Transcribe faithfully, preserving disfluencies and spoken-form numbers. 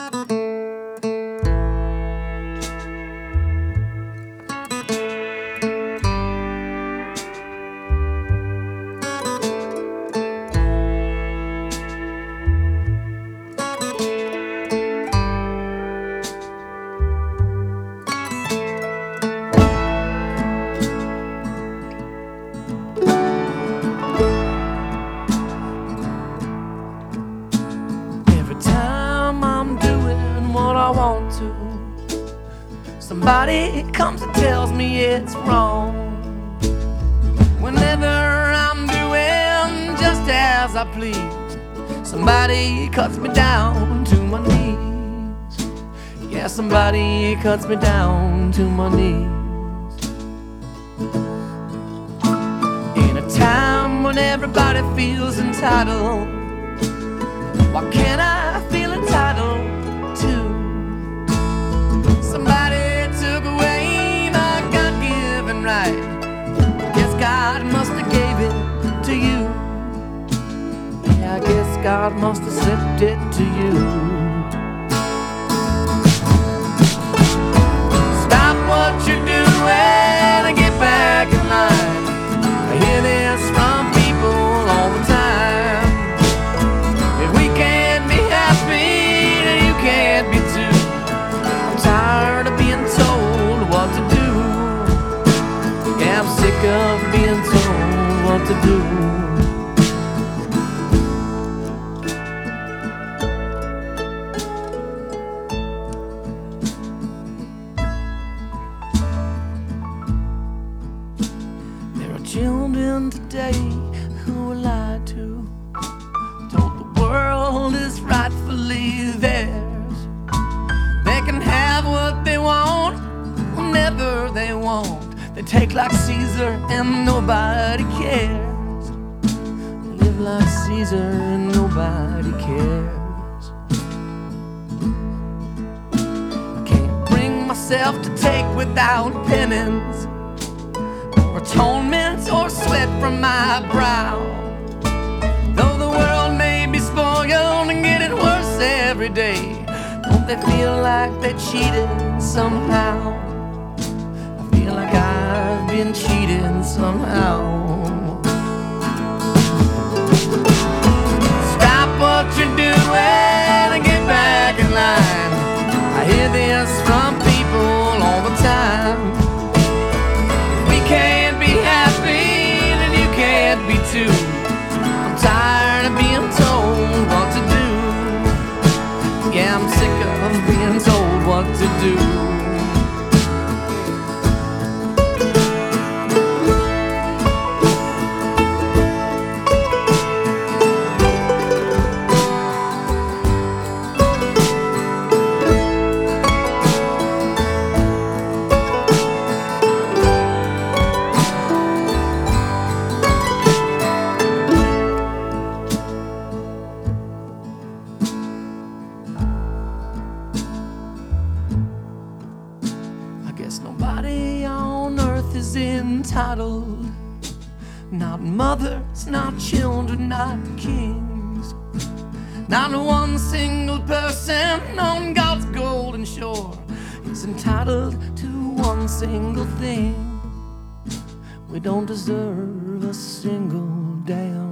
I want to, somebody comes and tells me it's wrong. Whenever I'm doing just as I please, somebody cuts me down to my knees. Yeah, somebody cuts me down to my knees. In a time when everybody feels entitled, why can't I feel entitled too? Somebody took away my God-given right. Guess God must have gave it to you. Yeah, I guess God must have sent it to you. Stop what you're doing and get back in line. I hear this from people all the time. If we can't be happy, then you can't be too. I'm tired of being told what to do. Yeah, I'm sick of being told what to do. There are children today who are lied to, told the world is rightfully theirs. They can have what they want whenever they want. They take like Caesar and nobody cares. They live like Caesar and nobody cares. I can't bring myself to take without penance, or atonement, or sweat from my brow. Though the world may be spoiled and getting worse every day, don't they feel like they cheated somehow? I feel like I've been cheated somehow. Stop what you're doing and get back in line. I hear this from people all the time. If we can't be happy, then you can't be too. I'm tired of being told what to do. Yeah, I'm sick of being told what to do. Nobody on earth is entitled. Not mothers, not children, not kings. Not one single person on God's golden shore is entitled to one single thing. We don't deserve a single damn